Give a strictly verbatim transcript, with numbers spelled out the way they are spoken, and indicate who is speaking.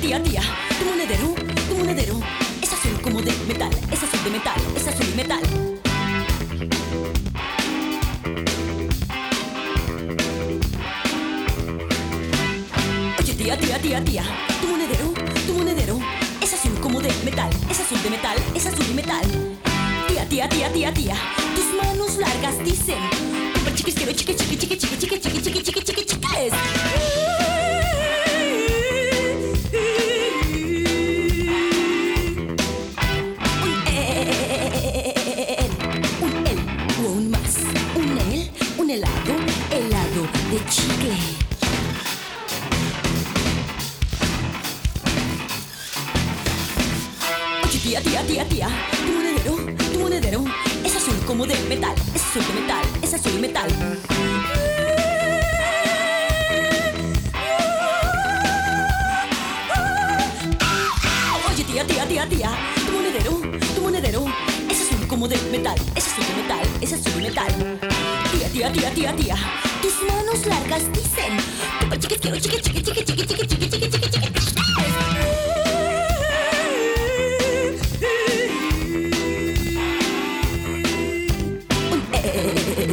Speaker 1: tía, tía, tu monedero, tu monedero es azul como de metal, es azul de metal, es azul y metal. Oye tía, tía, tía, tía, tu monedero, tu monedero es azul como de metal, es azul de metal, es azul y metal. Tía, tía, tía, tía, tía, tus manos largas dicen super chiquis, quiero chiqui, chiqui, chiqui, chiqui, chiqui, chiqui, chiqui, chiqui, chiqui, chiques. De chicle. Oye tía, tía, tía, tía, tu monedero, tu monedero es azul como de metal, es azul de metal, es azul y metal. Oye tía, tía, tía, tía, tu monedero, tu monedero es azul como de metal, es azul de metal, es azul y metal. Tía, tía, tía, tía, tía, tus manos largas dicen super chiquis, quiero chiqui, chiqui, chiqui, chiqui, chiqui, chiqui, chiqui, chiqui, chiqui. Un el,